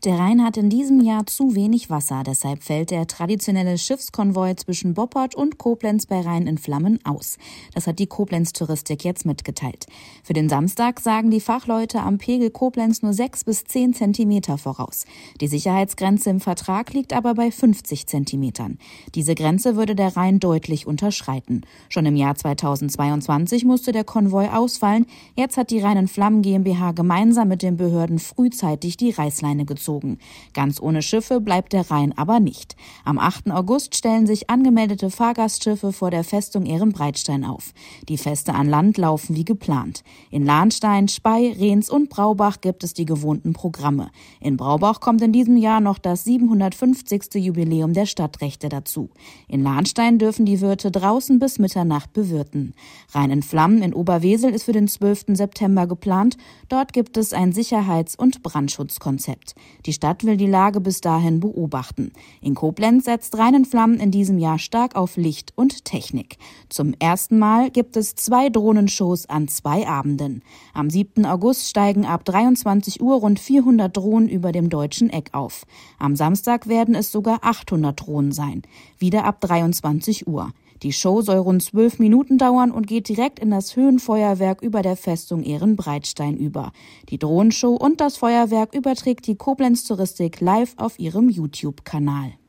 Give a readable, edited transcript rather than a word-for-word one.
Der Rhein hat in diesem Jahr zu wenig Wasser, deshalb fällt der traditionelle Schiffskonvoi zwischen Boppard und Koblenz bei Rhein in Flammen aus. Das hat die Koblenz Touristik jetzt mitgeteilt. Für den Samstag sagen die Fachleute am Pegel Koblenz nur 6 bis 10 Zentimeter voraus. Die Sicherheitsgrenze im Vertrag liegt aber bei 50 Zentimetern. Diese Grenze würde der Rhein deutlich unterschreiten. Schon im Jahr 2022 musste der Konvoi ausfallen. Jetzt hat die Rhein in Flammen GmbH gemeinsam mit den Behörden frühzeitig die Reißleine gezogen. Ganz ohne Schiffe bleibt der Rhein aber nicht. Am 8. August stellen sich angemeldete Fahrgastschiffe vor der Festung Ehrenbreitstein auf. Die Feste an Land laufen wie geplant. In Lahnstein, Spey, Rehns und Braubach gibt es die gewohnten Programme. In Braubach kommt in diesem Jahr noch das 750. Jubiläum der Stadtrechte dazu. In Lahnstein dürfen die Wirte draußen bis Mitternacht bewirten. Rhein in Flammen in Oberwesel ist für den 12. September geplant. Dort gibt es ein Sicherheits- und Brandschutzkonzept. Die Stadt will die Lage bis dahin beobachten. In Koblenz setzt Rhein in Flammen in diesem Jahr stark auf Licht und Technik. Zum ersten Mal gibt es 2 Drohnenshows an 2 Abenden. Am 7. August steigen ab 23 Uhr rund 400 Drohnen über dem Deutschen Eck auf. Am Samstag werden es sogar 800 Drohnen sein. Wieder ab 23 Uhr. Die Show soll rund 12 Minuten dauern und geht direkt in das Höhenfeuerwerk über der Festung Ehrenbreitstein über. Die Drohnenshow und das Feuerwerk überträgt die Koblenz Touristik live auf ihrem YouTube-Kanal.